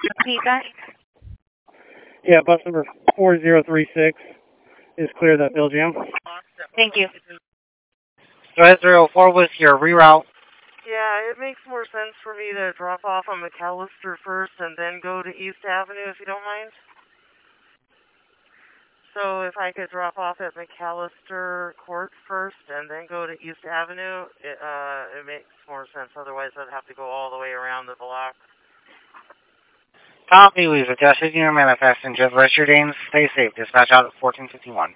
Repeat that. Yeah, bus number 4036 is clear that Bill Jam. Thank you. Thread 304 with your reroute. Yeah, it makes more sense for me to drop off on McAllister first and then go to East Avenue, if you don't mind. So if I could drop off at McAllister Court first and then go to East Avenue, it makes more sense. Otherwise, I'd have to go all the way around the block. Copy, we've adjusted your manifest and just rest your days. Stay safe. Dispatch out at 1451.